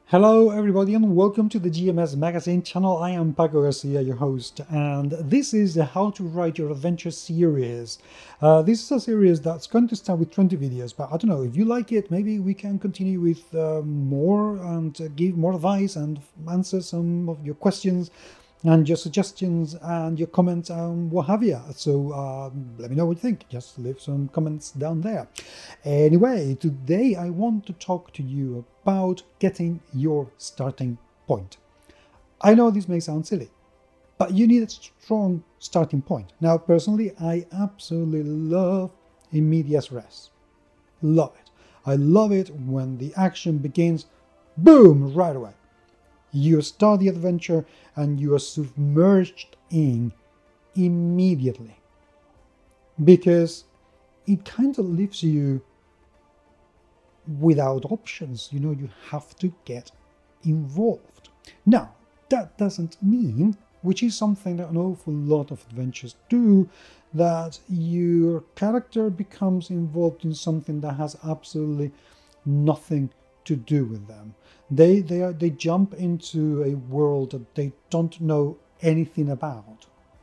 Hello everybody and welcome to the GMS Magazine channel. I am Paco Garcia, your host, and this is the How to Write Your Adventure series. This is a series that's going to start with 20 videos, but I don't know, if you like it, maybe we can continue with more and give more advice and answer some of your questions and your suggestions and your comments and what have you. So let me know what you think. Just leave some comments down there. Anyway, today I want to talk to you about getting your starting point. I know this may sound silly, but you need a strong starting point. Now, personally, I absolutely love in medias res. Love it. I love it when the action begins, boom, right away. You start the adventure and you are submerged in immediately, because it kind of leaves you without options. You have to get involved. Now, that doesn't mean, which is something that an awful lot of adventures do, that your character becomes involved in something that has absolutely nothing to do with them. They jump into a world that they don't know anything about.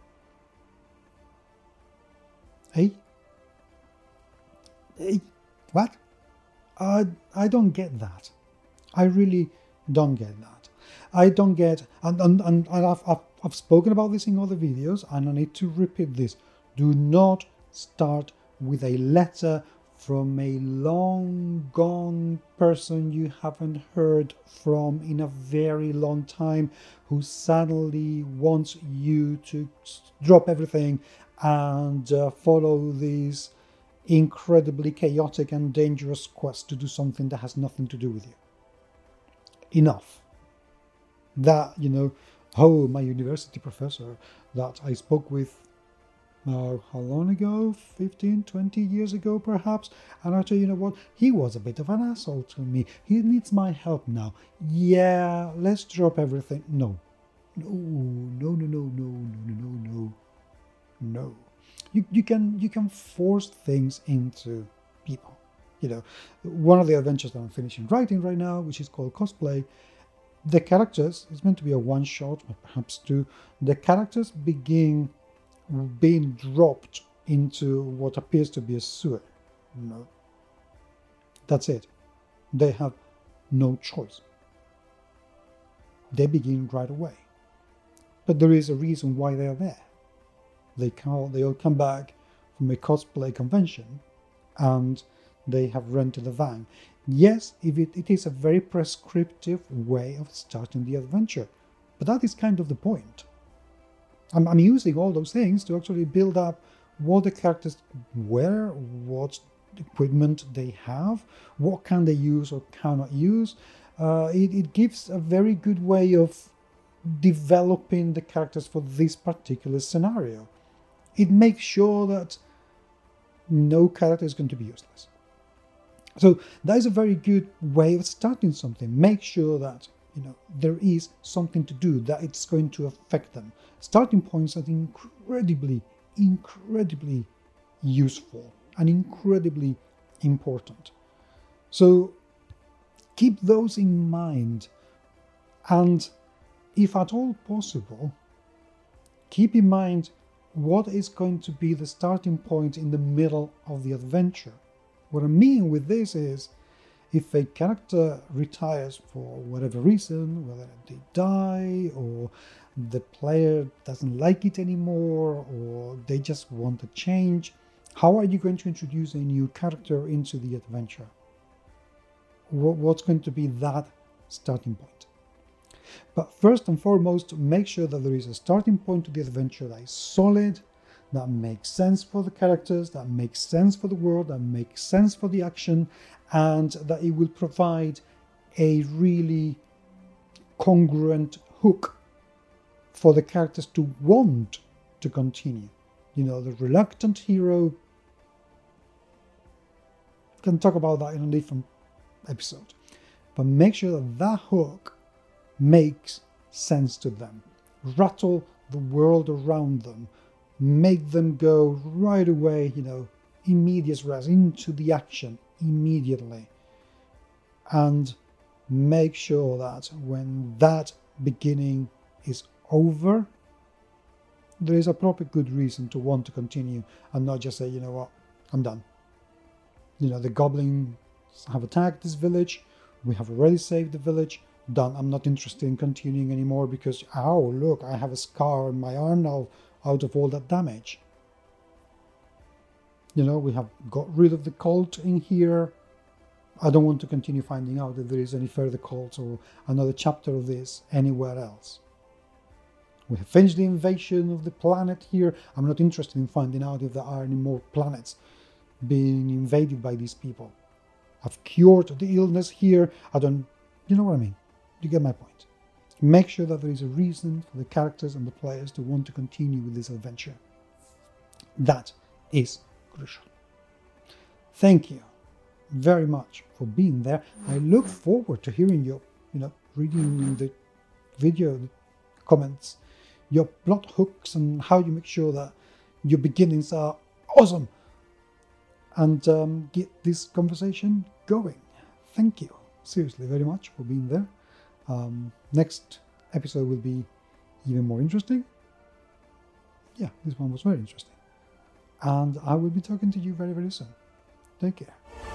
Hey? Hey? What? I don't get that. I really don't get that. I don't get, and I've spoken about this in other videos, and I need to repeat this. Do not start with a letter from a long gone person you haven't heard from in a very long time, who suddenly wants you to drop everything and follow these incredibly chaotic and dangerous quest to do something that has nothing to do with you. Enough. That, oh, my university professor that I spoke with how long ago? 15, 20 years ago, perhaps. And I tell you, what? He was a bit of an asshole to me. He needs my help now. Yeah, let's drop everything. No. No, no, no, no, no, no, no, no, no. You can force things into people. One of the adventures that I'm finishing writing right now, which is called Cosplay, the characters, it's meant to be a one shot, or perhaps two, the characters begin being dropped into what appears to be a sewer. No. That's it. They have no choice. They begin right away. But there is a reason why they are there. They all come back from a cosplay convention and they have rented a van. Yes, it is a very prescriptive way of starting the adventure, but that is kind of the point. I'm using all those things to actually build up what the characters wear, what equipment they have, what can they use or cannot use. It gives a very good way of developing the characters for this particular scenario. It makes sure that no character is going to be useless. So that is a very good way of starting something. Make sure that there is something to do, that it's going to affect them. Starting points are incredibly, incredibly useful and incredibly important. So keep those in mind, and if at all possible, keep in mind what is going to be the starting point in the middle of the adventure. What I mean with this is, if a character retires for whatever reason, whether they die or the player doesn't like it anymore or they just want a change, how are you going to introduce a new character into the adventure? What's going to be that starting point? But first and foremost, make sure that there is a starting point to the adventure that is solid, that makes sense for the characters, that makes sense for the world, that makes sense for the action, and that it will provide a really congruent hook for the characters to want to continue. The reluctant hero, we can talk about that in a different episode. But make sure that that hook makes sense to them. Rattle the world around them. Make them go right away, immediate res, into the action immediately. And make sure that when that beginning is over, there is a proper good reason to want to continue and not just say, you know what, I'm done. You know, the goblins have attacked this village. We have already saved the village. Done. I'm not interested in continuing anymore because, oh, look, I have a scar on my arm now out of all that damage. You know, we have got rid of the cult in here. I don't want to continue finding out if there is any further cults or another chapter of this anywhere else. We have finished the invasion of the planet here. I'm not interested in finding out if there are any more planets being invaded by these people. I've cured the illness here. You know what I mean? You get my point. Make sure that there is a reason for the characters and the players to want to continue with this adventure. That is crucial. Thank you very much for being there. I look forward to hearing your, reading the video comments, your plot hooks, and how you make sure that your beginnings are awesome and get this conversation going. Thank you seriously very much for being there. Next episode will be even more interesting. Yeah, this one was very interesting. And I will be talking to you very, very soon. Take care.